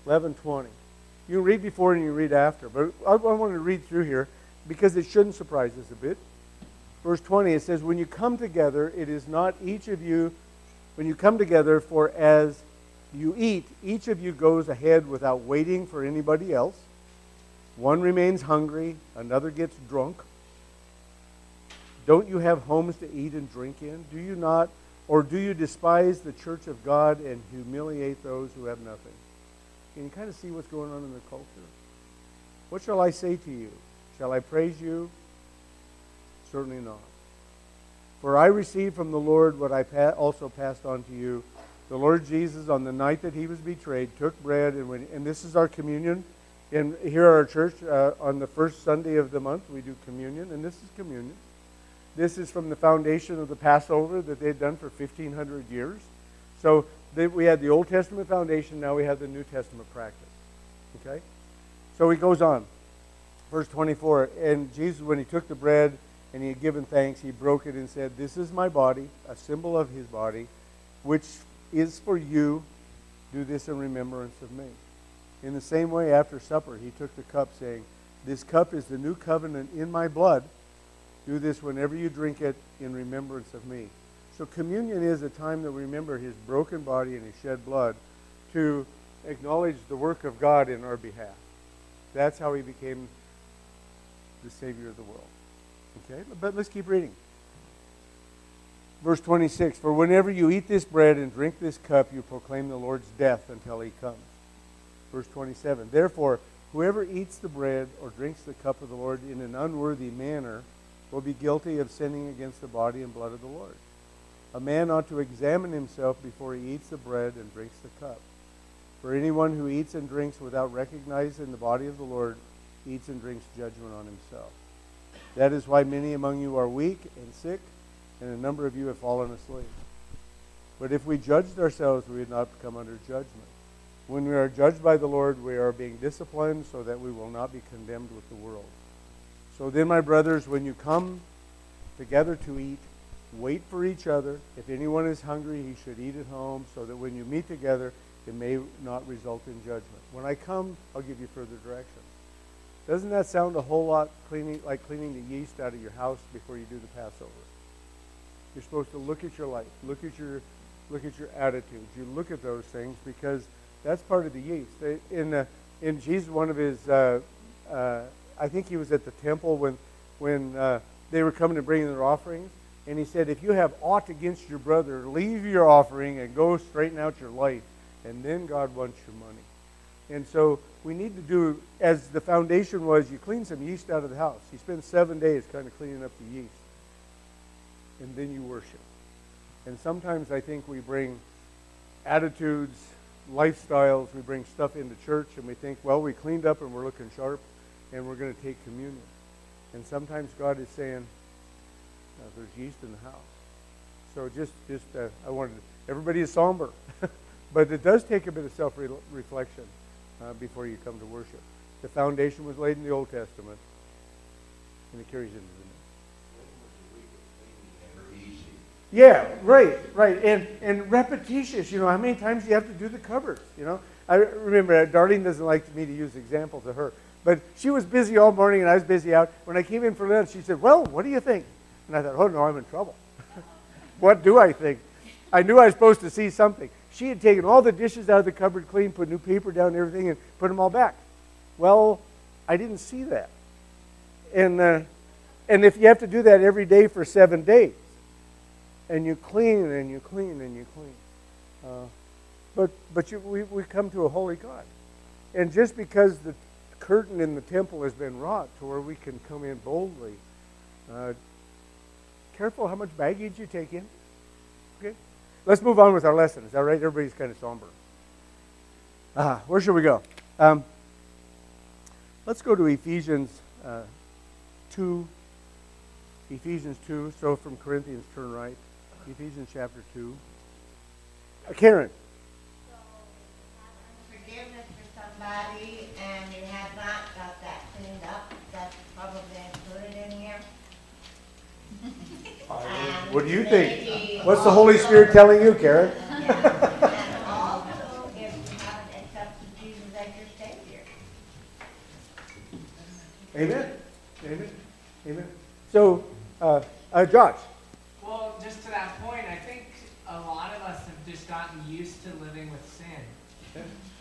11:20. You can read before and you can read after, but I want to read through here because it shouldn't surprise us a bit. Verse 20, it says, when you come together, it is not each of you, when you come together, for as you eat, each of you goes ahead without waiting for anybody else. One remains hungry, another gets drunk. Don't you have homes to eat and drink in? Do you not, or do you despise the church of God and humiliate those who have nothing? Can you kind of see what's going on in the culture? What shall I say to you? Shall I praise you? Certainly not. For I received from the Lord what I also passed on to you. The Lord Jesus, on the night that he was betrayed, took bread, and this is our communion. And here at our church, on the first Sunday of the month, we do communion, and this is communion. This is from the foundation of the Passover that they'd done for 1,500 years. So we had the Old Testament foundation, now we have the New Testament practice. Okay? So he goes on. Verse 24, and Jesus, when he took the bread and he had given thanks, he broke it and said, this is my body, a symbol of his body, which is for you. Do this in remembrance of me. In the same way, after supper, he took the cup, saying, this cup is the new covenant in my blood. Do this whenever you drink it in remembrance of me. So communion is a time that we remember his broken body and his shed blood to acknowledge the work of God in our behalf. That's how he became the Savior of the world. Okay, but let's keep reading. Verse 26, for whenever you eat this bread and drink this cup, you proclaim the Lord's death until he comes. Verse 27, therefore, whoever eats the bread or drinks the cup of the Lord in an unworthy manner will be guilty of sinning against the body and blood of the Lord. A man ought to examine himself before he eats the bread and drinks the cup. For anyone who eats and drinks without recognizing the body of the Lord eats and drinks judgment on himself. That is why many among you are weak and sick, and a number of you have fallen asleep. But if we judged ourselves, we would not come under judgment. When we are judged by the Lord, we are being disciplined so that we will not be condemned with the world. So then, my brothers, when you come together to eat, wait for each other. If anyone is hungry, he should eat at home, so that when you meet together, it may not result in judgment. When I come, I'll give you further directions. Doesn't that sound a whole lot like cleaning the yeast out of your house before you do the Passover? You're supposed to look at your life, look at your attitudes. You look at those things because that's part of the yeast. In Jesus, one of his, I think he was at the temple when they were coming to bring their offerings, and he said, if you have aught against your brother, leave your offering and go straighten out your life, and then God wants your money. And so we need to do, as the foundation was, you clean some yeast out of the house. You spend 7 days kind of cleaning up the yeast. And then you worship. And sometimes I think we bring attitudes, lifestyles, we bring stuff into church and we think, well, we cleaned up and we're looking sharp and we're going to take communion. And sometimes God is saying, there's yeast in the house. So I wanted, everybody is somber. But it does take a bit of self-reflection before you come to worship. The foundation was laid in the Old Testament, and it carries into the New. Yeah, right. And repetitious, how many times do you have to do the cupboards, I remember, Darlene doesn't like me to use examples of her, but she was busy all morning and I was busy out. When I came in for lunch, she said, well, what do you think? And I thought, oh no, I'm in trouble. What do I think? I knew I was supposed to see something. She had taken all the dishes out of the cupboard clean, put new paper down and everything, and put them all back. Well, I didn't see that. And if you have to do that every day for 7 days, and you clean and you clean and you clean, we come to a holy God. And just because the curtain in the temple has been wrought to where we can come in boldly, careful how much baggage you take in. Okay? Let's move on with our lesson. Is that right? Everybody's kind of somber. Where should we go? Let's go to Ephesians 2. Ephesians 2. So from Corinthians, turn right. Ephesians chapter 2. Karen. So, forgiveness for somebody and you have not got that cleaned up, that's probably included in here. What do you think? What's the Holy Spirit telling you, Karen? And also, if you haven't accepted Jesus as as your Savior. Amen. Amen. Amen. So, Josh. Well, just to that point, I think a lot of us have just gotten used to living with sin.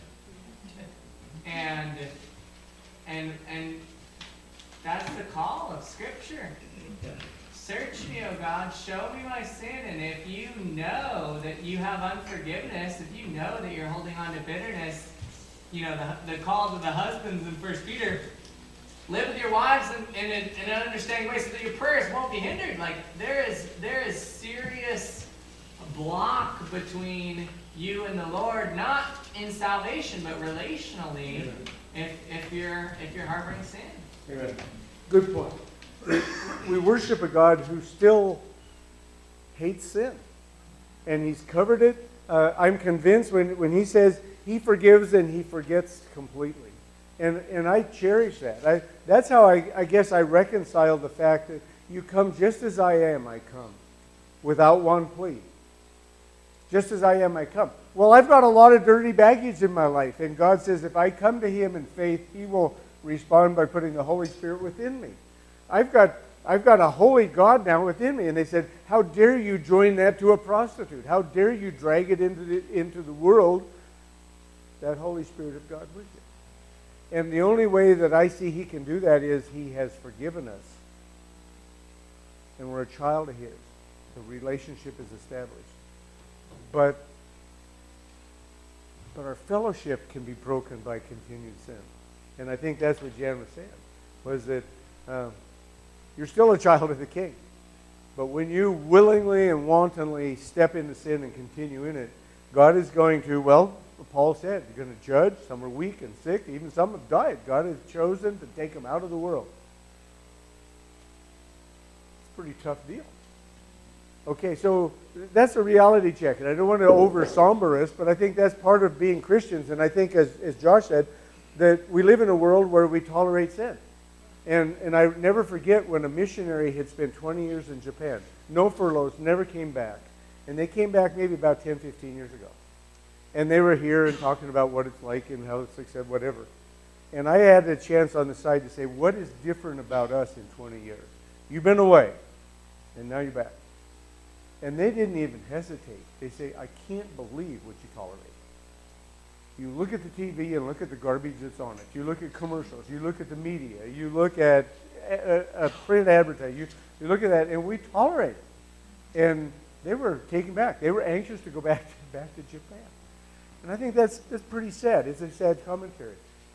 And that's the call of Scripture. Search me, O God, show me my sin, and if you know that you have unforgiveness, if you know that you're holding on to bitterness, the call to the husbands in 1 Peter, live with your wives in an understanding way so that your prayers won't be hindered. Like, there is serious block between you and the Lord, not in salvation, but relationally, if you're harboring sin. Amen. Good point. We worship a God who still hates sin, and He's covered it. I'm convinced when He says He forgives and He forgets completely, and I cherish that. That's how I guess I reconcile the fact that you come just as I am. I come without one plea. Just as I am, I come. Well, I've got a lot of dirty baggage in my life, and God says if I come to Him in faith, He will respond by putting the Holy Spirit within me. I've got a holy God now within me. And they said, how dare you join that to a prostitute? How dare you drag it into the world, that Holy Spirit of God with you? And the only way that I see He can do that is He has forgiven us. And we're a child of His. The relationship is established. But our fellowship can be broken by continued sin. And I think that's what Jan was saying, was that you're still a child of the King. But when you willingly and wantonly step into sin and continue in it, God is going to, well, Paul said, you're going to judge. Some are weak and sick. Even some have died. God has chosen to take them out of the world. It's a pretty tough deal. Okay, so that's a reality check. And I don't want to over-somber us, but I think that's part of being Christians. And I think, as Josh said, that we live in a world where we tolerate sin. And I never forget when a missionary had spent 20 years in Japan. No furloughs, never came back. And they came back maybe about 10, 15 years ago. And they were here and talking about what it's like and how it's like, whatever. And I had a chance on the side to say, what is different about us in 20 years? You've been away, and now you're back. And they didn't even hesitate. They say, I can't believe what you tolerate. You look at the TV and look at the garbage that's on it. You look at commercials. You look at the media. You look at print advertising. You look at that, and we tolerate it. And they were taken back. They were anxious to go back to Japan. And I think that's pretty sad. It's a sad commentary.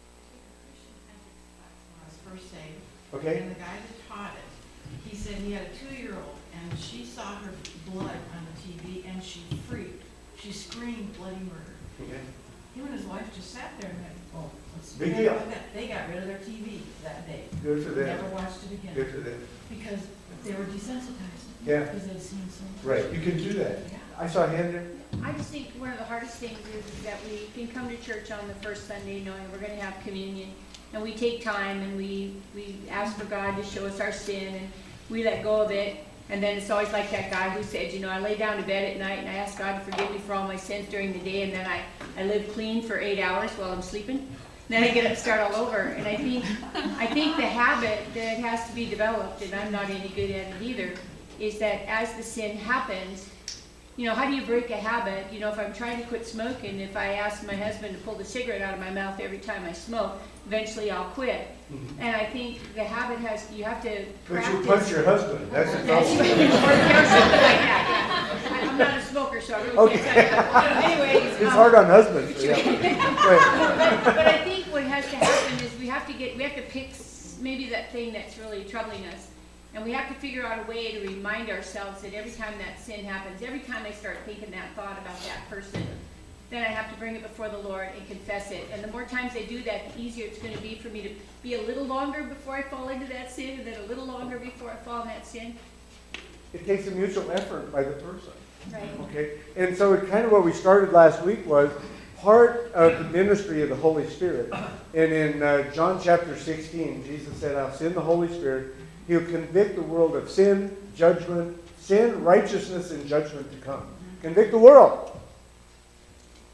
When I was first saved, Okay. and the guy that taught it, he said he had a 2-year-old, and she saw her blood on the TV, and she freaked. She screamed bloody murder. Okay. Him and his wife just sat there and went, oh, let's Big forget deal. about that. They got rid of their TV that day. Good for them. Never watched it again. Good for them. Because they were desensitized. Yeah. Because they'd seen so much. Right. You can do that. Yeah. I saw a hand there. I just think one of the hardest things is that we can come to church on the first Sunday knowing we're going to have communion, and we take time and we ask for God to show us our sin, and we let go of it. And then it's always like that guy who said, I lay down to bed at night and I ask God to forgive me for all my sins during the day, and then I live clean for 8 hours while I'm sleeping. Then I get up and start all over. And I think the habit that has to be developed, and I'm not any good at it either, is that as the sin happens, how do you break a habit? If I'm trying to quit smoking, if I ask my husband to pull the cigarette out of my mouth every time I smoke, eventually I'll quit. Mm-hmm. And I think the habit you have to practice. But you punch your husband. That's the problem. Or something like that, yeah. I'm not a smoker, so I really can't tell you that. Anyways. It's hard on husbands. Yeah. But I think what has to happen is we have to pick maybe that thing that's really troubling us. And we have to figure out a way to remind ourselves that every time that sin happens, every time I start thinking that thought about that person, then I have to bring it before the Lord and confess it. And the more times I do that, the easier it's going to be for me to be a little longer before I fall into that sin, and then a little longer before I fall in that sin. It takes a mutual effort by the person. Right. Okay? And so kind of what we started last week was part of the ministry of the Holy Spirit. And in John chapter 16, Jesus said, I'll send the Holy Spirit. He'll convict the world of sin, judgment, sin, righteousness, and judgment to come. Convict the world.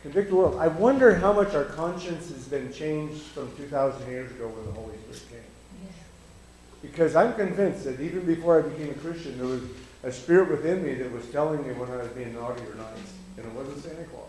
Convict the world. I wonder how much our conscience has been changed from 2,000 years ago when the Holy Spirit came. Because I'm convinced that even before I became a Christian, there was a spirit within me that was telling me when I was being naughty or nice. And it wasn't Santa Claus.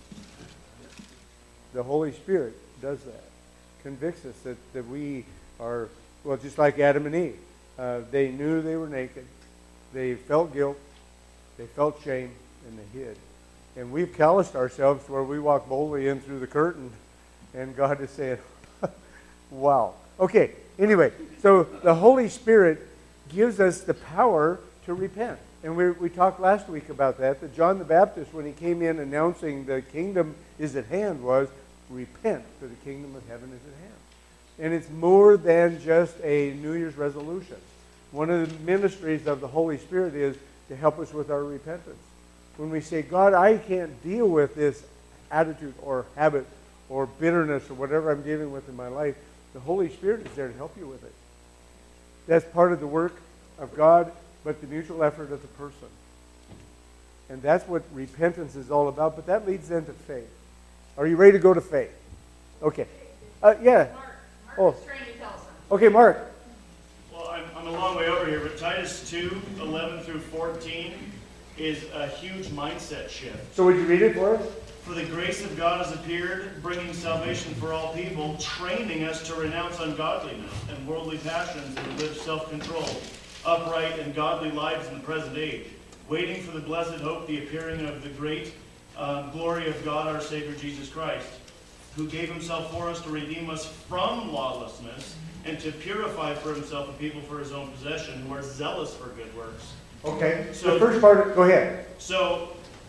The Holy Spirit does that. Convicts us that we are, well, just like Adam and Eve. They knew they were naked. They felt guilt. They felt shame. And they hid. And we've calloused ourselves to where we walk boldly in through the curtain. And God is saying, wow. Okay, anyway, so the Holy Spirit gives us the power to repent. And we talked last week about that John the Baptist, when he came in announcing the kingdom is at hand, was repent, for the kingdom of heaven is at hand. And it's more than just a New Year's resolution. One of the ministries of the Holy Spirit is to help us with our repentance. When we say, God, I can't deal with this attitude or habit or bitterness or whatever I'm dealing with in my life, the Holy Spirit is there to help you with it. That's part of the work of God, but the mutual effort of the person. And that's what repentance is all about, but that leads then to faith. Are you ready to go to faith? Okay. Yeah. Mark is trying to tell us something. Okay, Mark. Well, I'm a long way over here, but Titus 2, 11 through 14 is a huge mindset shift. So would you read it for us? For the grace of God has appeared, bringing salvation for all people, training us to renounce ungodliness and worldly passions and to live self-controlled, upright and godly lives in the present age, waiting for the blessed hope, the appearing of the great glory of God our Savior Jesus Christ, who gave himself for us to redeem us from lawlessness and to purify for himself a people for his own possession who are zealous for good works. Okay. So the first part, go ahead. So,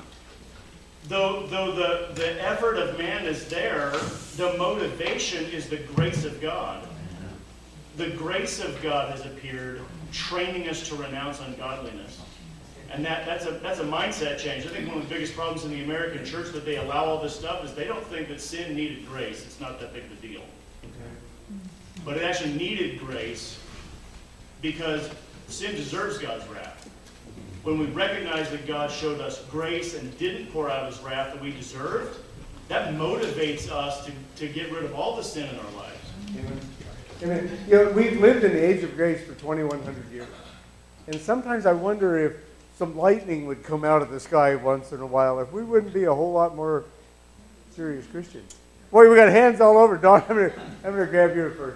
though the effort of man is there, the motivation is the grace of God. The grace of God has appeared, training us to renounce ungodliness. And that's a mindset change. I think one of the biggest problems in the American church that they allow all this stuff is they don't think that sin needed grace. It's not that big of a deal. Okay. But it actually needed grace because sin deserves God's wrath. When we recognize that God showed us grace and didn't pour out his wrath that we deserved, that motivates us to get rid of all the sin in our lives. Amen. Amen. You know, we've lived in the age of grace for 2,100 years. And sometimes I wonder if some lightning would come out of the sky once in a while, if we wouldn't be a whole lot more serious Christians. Boy, we got hands all over. Don, I'm gonna grab you first.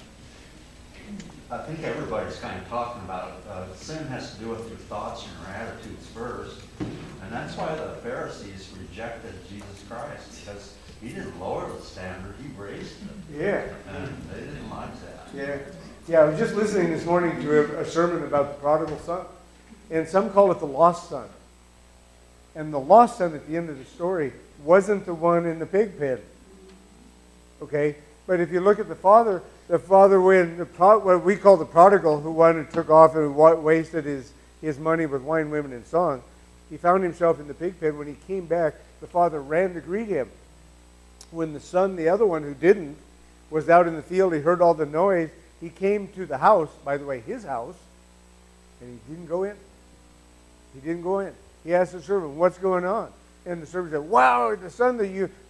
I think everybody's kind of talking about it. Sin has to do with your thoughts and your attitudes first. And that's why the Pharisees rejected Jesus Christ, because he didn't lower the standard, he raised it. Yeah. And they didn't like that. Yeah. Yeah, I was just listening this morning to a sermon about the prodigal son. And some call it the lost son. And the lost son at the end of the story wasn't the one in the pig pen. Okay? But if you look at the father when what we call the prodigal, who went and took off and wasted his money with wine, women, and song, he found himself in the pig pen. When he came back, the father ran to greet him. When the son, the other one who didn't, was out in the field, he heard all the noise. He came to the house, by the way, his house, and he didn't go in. He didn't go in. He asked the servant, what's going on? And the servant said, wow, the son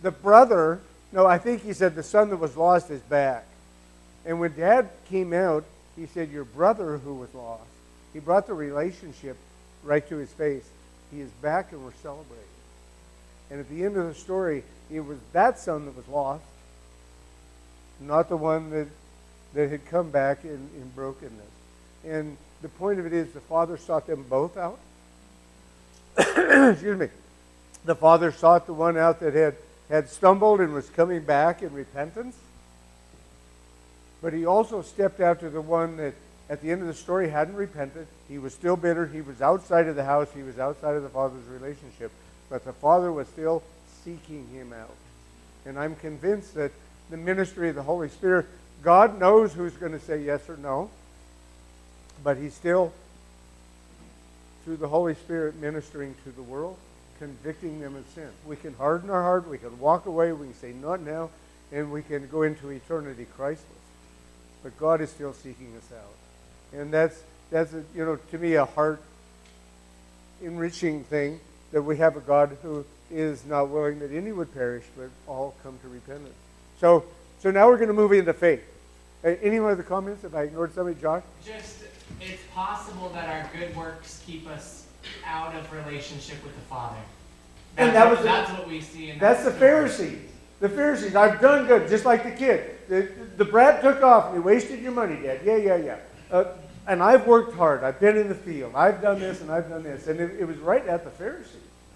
I think he said the son that was lost is back. And when Dad came out, he said, your brother who was lost. He brought the relationship right to his face. He is back and we're celebrating. And at the end of the story, it was that son that was lost, not the one that had come back in brokenness. And the point of it is the father sought them both out. Excuse me. The father sought the one out that had stumbled and was coming back in repentance. But he also stepped after the one that at the end of the story hadn't repented. He was still bitter. He was outside of the house. He was outside of the father's relationship. But the father was still seeking him out. And I'm convinced that the ministry of the Holy Spirit, God knows who's going to say yes or no. But he's still, through the Holy Spirit, ministering to the world, convicting them of sin. We can harden our heart. We can walk away. We can say, not now. And we can go into eternity Christless. But God is still seeking us out. And that's to me, a heart-enriching thing, that we have a God who is not willing that any would perish, but all come to repentance. So now we're going to move into faith. Any other comments? If I ignored somebody, Josh? Just, it's possible that our good works keep us out of relationship with the Father. And That's what we see in that's that the story. Pharisees. The Pharisees, I've done good, just like the kid. The brat took off and he wasted your money, Dad. Yeah. And I've worked hard. I've been in the field. I've done this and I've done this. And it was right at the Pharisees.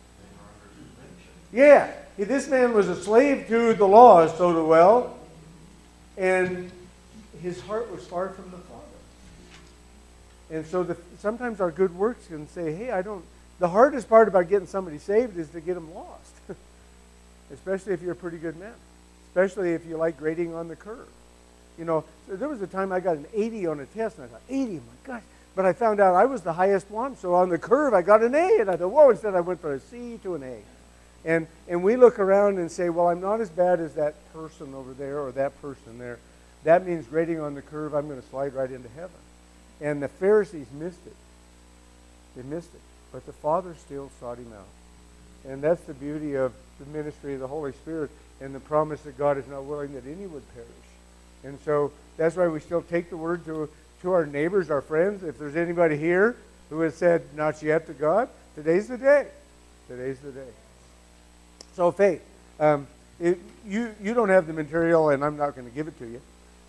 Yeah. This man was a slave to the law, so to well. And his heart was far from the Father. And so sometimes our good works can say, hey, the hardest part about getting somebody saved is to get them lost. Especially if you're a pretty good man. Especially if you like grading on the curve. You know, so there was a time I got an 80 on a test, and I thought, 80, my gosh. But I found out I was the highest one, so on the curve I got an A, and I thought, whoa, instead I went from a C to an A. And we look around and say, well, I'm not as bad as that person over there or that person there. That means grading on the curve, I'm going to slide right into heaven. And the Pharisees missed it. They missed it. But the Father still sought him out. And that's the beauty of the ministry of the Holy Spirit and the promise that God is not willing that any would perish. And so that's why we still take the word to our neighbors, our friends. If there's anybody here who has said not yet to God, today's the day. Today's the day. So faith. You don't have the material, and I'm not going to give it to you.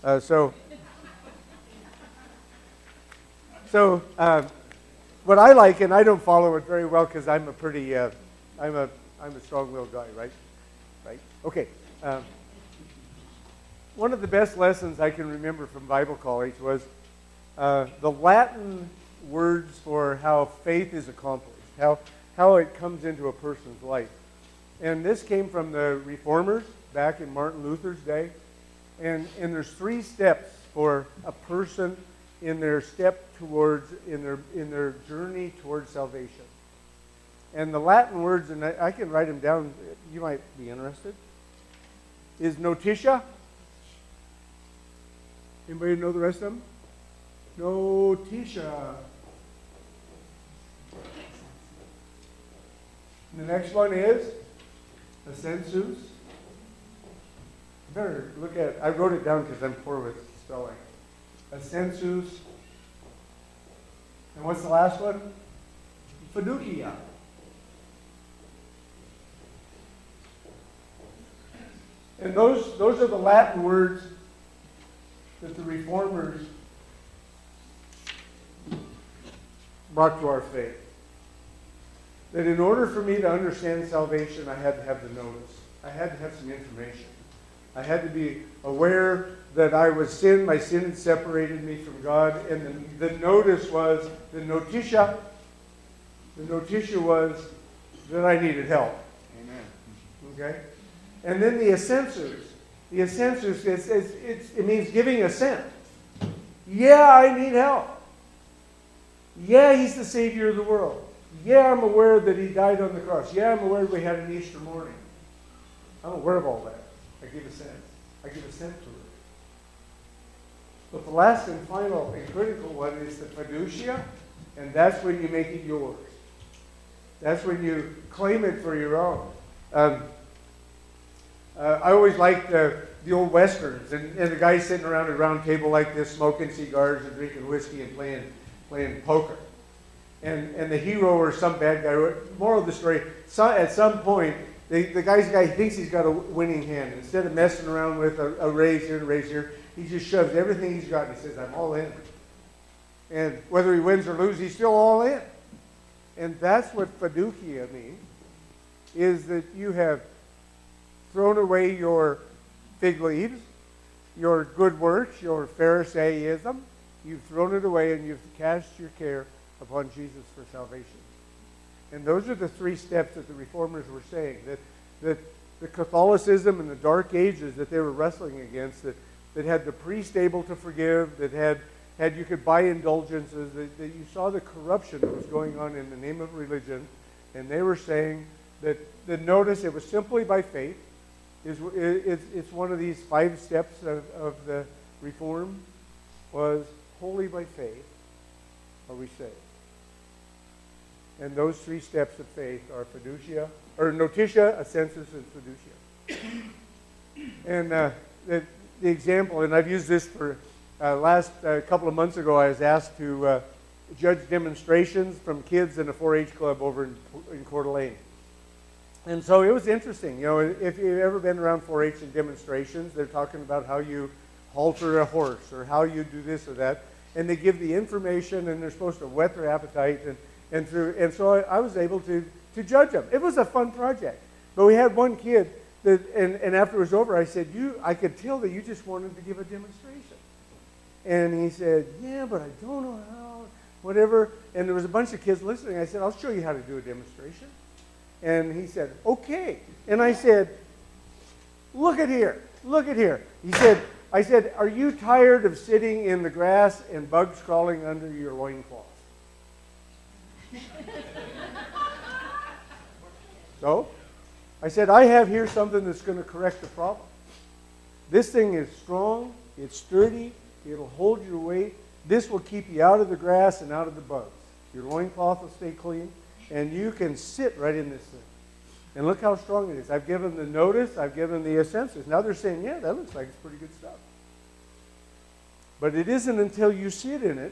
So what I like, and I don't follow it very well because I'm a pretty, I'm a strong-willed guy, right? Right? Okay. One of the best lessons I can remember from Bible college was the Latin words for how faith is accomplished, how it comes into a person's life. And this came from the Reformers back in Martin Luther's day. And there's 3 steps for a person in their in their journey towards salvation. And the Latin words, and I can write them down, you might be interested, is notitia. Anybody know the rest of them? Notitia. And the next one is assensus. Better look at it. I wrote it down because I'm poor with spelling. Assensus. And what's the last one? Fiducia. And those are the Latin words that the Reformers brought to our faith. That in order for me to understand salvation, I had to have the notice. I had to have some information. I had to be aware that I was sin. My sin had separated me from God. And the notice was, the notitia was that I needed help. Amen. Okay? And then the assensus. The assensus, it means giving assent. Yeah, I need help. Yeah, he's the Savior of the world. Yeah, I'm aware that he died on the cross. Yeah, I'm aware we had an Easter morning. I'm aware of all that. I give assent. I give assent to it. But the last and final and critical one is the fiducia, and that's when you make it yours. That's when you claim it for your own. I always liked the old westerns, and the guys sitting around a round table like this, smoking cigars and drinking whiskey and playing poker. And the hero or some bad guy, moral of the story, at some point, the guy thinks he's got a winning hand. Instead of messing around with a raise here and a raise here, he just shoves everything he's got and he says, I'm all in. And whether he wins or loses, he's still all in. And that's what fiducia means, is that you have thrown away your fig leaves, your good works, your Pharisaism. You've thrown it away and you've cast your care upon Jesus for salvation. And those are the 3 steps that the Reformers were saying, that the Catholicism in the Dark Ages that they were wrestling against, that had the priest able to forgive, that had you could buy indulgences, that you saw the corruption that was going on in the name of religion. And they were saying that notice it was simply by faith. It's one of these 5 steps of the Reform, was wholly by faith are we saved. And those 3 steps of faith are fiducia, or notitia, assensus, and fiducia. And the example, and I've used this for last couple of months ago, I was asked to judge demonstrations from kids in a 4-H club over in Coeur d'Alene. And so it was interesting. You know, if you've ever been around 4-H and demonstrations, they're talking about how you halter a horse or how you do this or that. And they give the information, and they're supposed to whet their appetite. And so I was able to judge them. It was a fun project. But we had one kid, and after it was over, I said, I could tell that you just wanted to give a demonstration. And he said, yeah, but I don't know how, whatever. And there was a bunch of kids listening. I said, I'll show you how to do a demonstration. And he said, okay. And I said, look at here. I said, are you tired of sitting in the grass and bugs crawling under your loincloth? So, I said, I have here something that's going to correct the problem. This thing is strong, it's sturdy, it'll hold your weight. This will keep you out of the grass and out of the bugs. Your loincloth will stay clean, and you can sit right in this thing. And look how strong it is. I've given the notice, I've given the assensus. Now they're saying, yeah, that looks like it's pretty good stuff. But it isn't until you sit in it,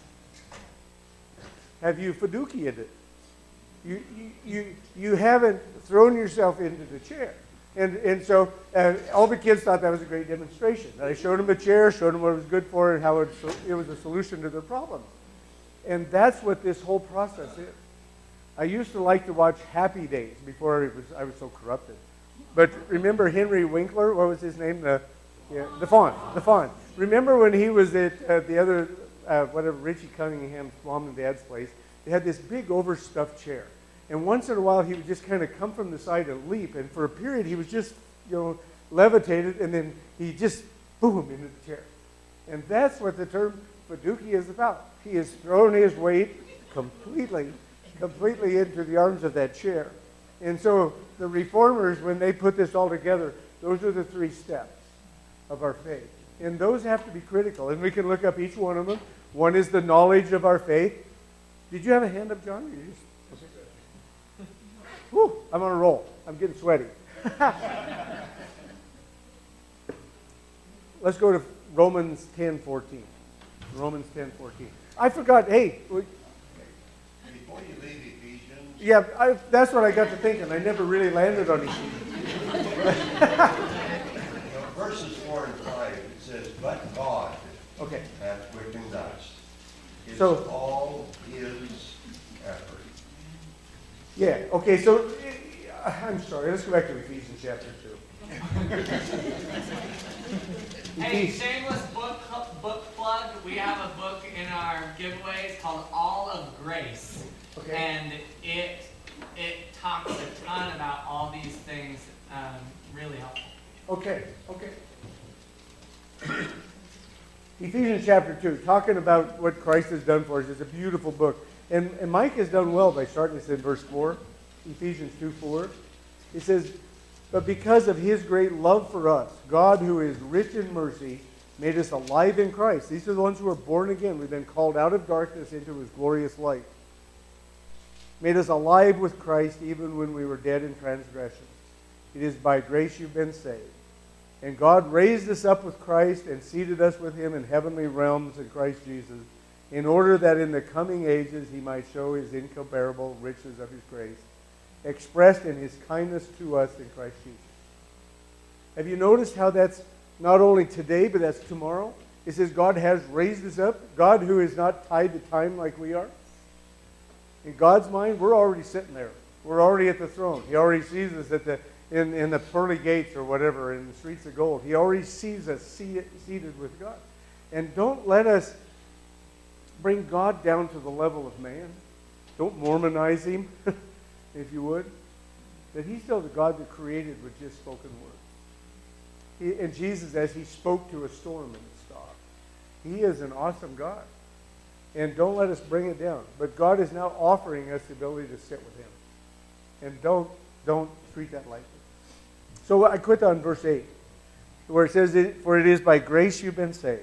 have you fiduciated it. You haven't thrown yourself into the chair. And so all the kids thought that was a great demonstration. I showed them a chair, showed them what it was good for, and how it was a solution to their problems. And that's what this whole process is. I used to like to watch Happy Days before I was so corrupted. But remember Henry Winkler? What was his name? The Fawn. Remember when he was at the other, Richie Cunningham's mom and dad's place? They had this big overstuffed chair. And once in a while, he would just kind of come from the side and leap. And for a period, he was just, levitated. And then he just, boom, into the chair. And that's what the term fiducia is about. He has thrown his weight completely into the arms of that chair. And so the reformers, when they put this all together, those are the 3 steps of our faith. And those have to be critical. And we can look up each one of them. One is the knowledge of our faith. Did you have a hand up, John? Whew, I'm on a roll. I'm getting sweaty. Let's go to Romans 10:14. Romans 10:14. I forgot, hey. Before you leave Ephesians. Yeah, that's what I got to thinking. I never really landed on Ephesians. Verses 4 and 5, it says, but God hath quickened us. It's all His effort. Yeah, okay, so, I'm sorry, let's go back to Ephesians chapter 2. Hey, shameless book plug. We have a book in our giveaways called All of Grace. Okay. And it talks a ton about all these things, really helpful. Okay. Ephesians chapter 2, talking about what Christ has done for us. It's a beautiful book. And Mike has done well by starting this in verse 4, Ephesians 2:4. It says, but because of His great love for us, God, who is rich in mercy, made us alive in Christ. These are the ones who are born again. We've been called out of darkness into His glorious light. Made us alive with Christ even when we were dead in transgressions. It is by grace you've been saved. And God raised us up with Christ and seated us with Him in heavenly realms in Christ Jesus, in order that in the coming ages He might show His incomparable riches of His grace, expressed in His kindness to us in Christ Jesus. Have you noticed how that's not only today, but that's tomorrow? It says God has raised us up. God, who is not tied to time like we are. In God's mind, we're already sitting there. We're already at the throne. He already sees us in the pearly gates or whatever, in the streets of gold. He already sees us seated with God. And don't let us bring God down to the level of man. Don't Mormonize Him, if you would. That He's still the God that created with just spoken words. And Jesus, as He spoke to a storm and it stopped. He is an awesome God. And don't let us bring it down. But God is now offering us the ability to sit with Him. And don't treat that lightly. So I quit on verse 8, where it says, for it is by grace you've been saved.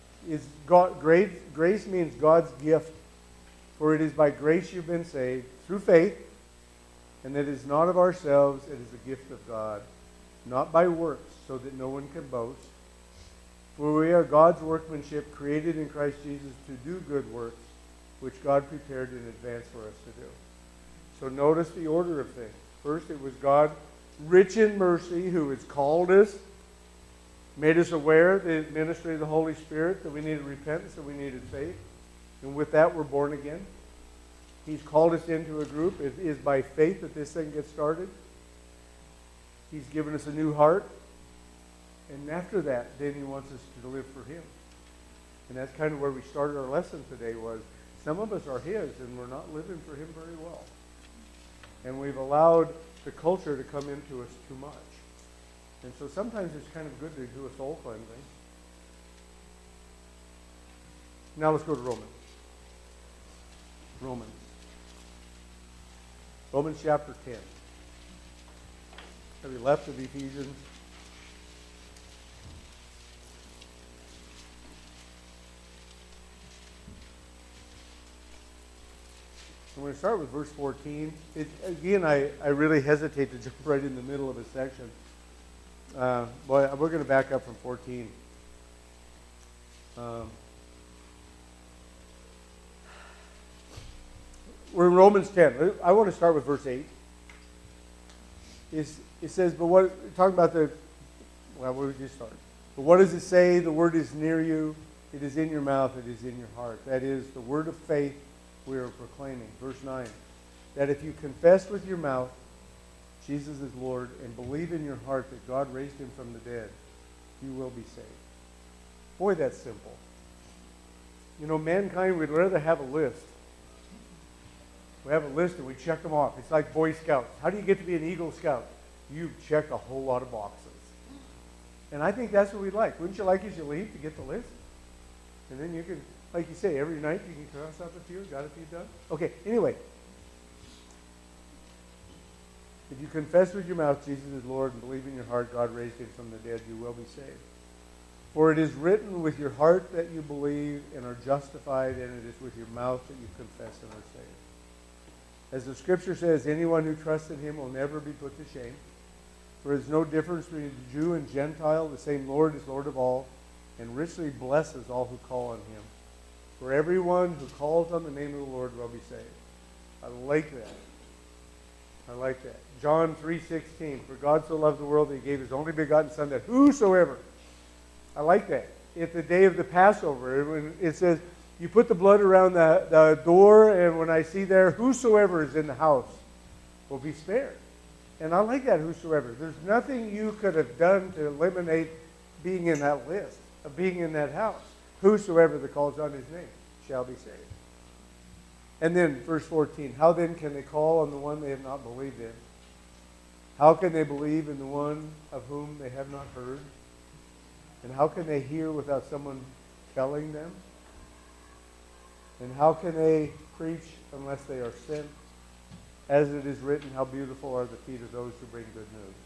Grace means God's gift. For it is by grace you've been saved through faith. And that it is not of ourselves, it is a gift of God, not by works, so that no one can boast. For we are God's workmanship, created in Christ Jesus to do good works, which God prepared in advance for us to do. So notice the order of things. First, it was God, rich in mercy, who has called us, made us aware, the ministry of the Holy Spirit, that we needed repentance, that we needed faith. And with that, we're born again. He's called us into a group. It is by faith that this thing gets started. He's given us a new heart. And after that, then he wants us to live for him. And that's kind of where we started our lesson today was, some of us are his, and we're not living for him very well. And we've allowed the culture to come into us too much. And so sometimes it's kind of good to do a soul cleansing. Now let's go to Romans. Romans chapter 10. Have you left of Ephesians? I'm going to start with verse 14. Again, I really hesitate to jump right in the middle of a section. We're going to back up from 14. We're in Romans 10. I want to start with verse 8. It says, but what, talking about where we just started. But what does it say? The word is near you. It is in your mouth. It is in your heart. That is the word of faith we are proclaiming. Verse 9. That if you confess with your mouth Jesus is Lord and believe in your heart that God raised him from the dead, you will be saved. Boy, that's simple. You know, mankind would rather have a list. We have a list and we check them off. It's like Boy Scouts. How do you get to be an Eagle Scout? You check a whole lot of boxes. And I think that's what we'd like. Wouldn't you like as you leave to get the list? And then you can, like you say, every night you can cross out a few. Got a few done? Okay, anyway. If you confess with your mouth Jesus is Lord and believe in your heart God raised him from the dead, you will be saved. For it is written with your heart that you believe and are justified, and it is with your mouth that you confess and are saved. As the scripture says, anyone who trusts in him will never be put to shame. For there is no difference between Jew and Gentile. The same Lord is Lord of all, and richly blesses all who call on him. For everyone who calls on the name of the Lord will be saved. I like that. I like that. John 3:16. For God so loved the world that he gave his only begotten Son, that whosoever. I like that. At the day of the Passover, it says, you put the blood around the door, and when I see there, whosoever is in the house will be spared. And I like that, whosoever. There's nothing you could have done to eliminate being in that list, of being in that house. Whosoever that calls on his name shall be saved. And then, verse 14, how then can they call on the one they have not believed in? How can they believe in the one of whom they have not heard? And how can they hear without someone telling them? And how can they preach unless they are sent? As it is written, how beautiful are the feet of those who bring good news.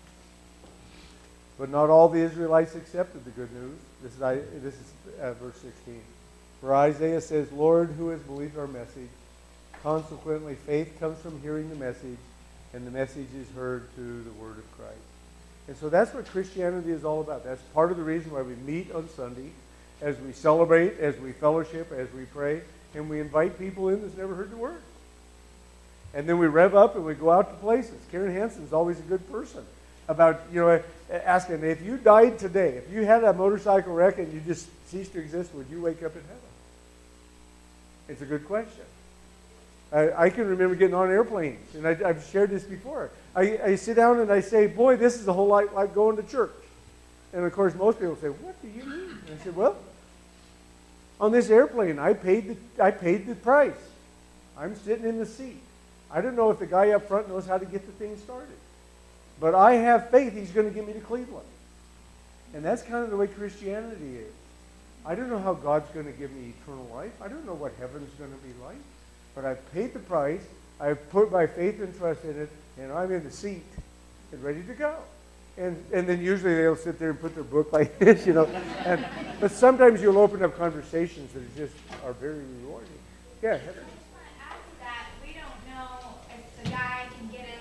But not all the Israelites accepted the good news. This is verse 16. For Isaiah says, Lord, who has believed our message? Consequently, faith comes from hearing the message, and the message is heard through the word of Christ. And so that's what Christianity is all about. That's part of the reason why we meet on Sunday, as we celebrate, as we fellowship, as we pray, and we invite people in that's never heard the word. And then we rev up and we go out to places. Karen Hansen's always a good person about, asking, if you died today, if you had a motorcycle wreck and you just ceased to exist, would you wake up in heaven? It's a good question. I can remember getting on airplanes, and I've shared this before. I sit down and I say, boy, this is a whole lot like going to church. And of course, most people say, what do you mean? And I said, well, on this airplane, I paid the price. I'm sitting in the seat. I don't know if the guy up front knows how to get the thing started. But I have faith he's going to get me to Cleveland. And that's kind of the way Christianity is. I don't know how God's going to give me eternal life. I don't know what heaven's going to be like. But I've paid the price. I've put my faith and trust in it. And I'm in the seat and ready to go. And then usually they'll sit there and put their book like this, but sometimes you'll open up conversations that just are very rewarding. Yeah, Heather. I just want to add to that, we don't know if the guy can get it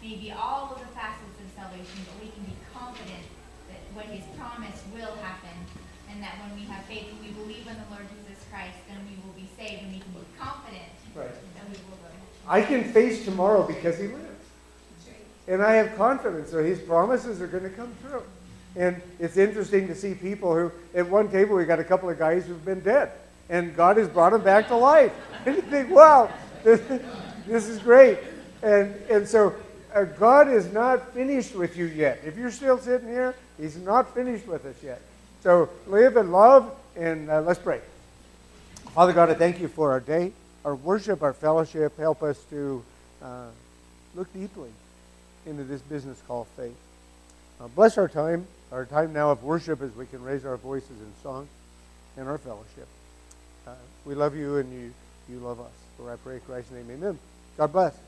maybe all of the facets of salvation, but we can be confident that what He's promised will happen, and that when we have faith and we believe in the Lord Jesus Christ, then we will be saved, and we can be confident that we will go. I can face tomorrow because He lives. And I have confidence that His promises are going to come true. And it's interesting to see people who, at one table, we got a couple of guys who've been dead. And God has brought them back to life. And you think, wow, this is great. And so God is not finished with you yet. If you're still sitting here, He's not finished with us yet. So live and love, and let's pray. Father God, I thank You for our day, our worship, our fellowship. Help us to look deeply into this business called faith. Bless our time now of worship, as we can raise our voices in song and our fellowship. We love You, and you love us. For I pray in Christ's name, amen. God bless.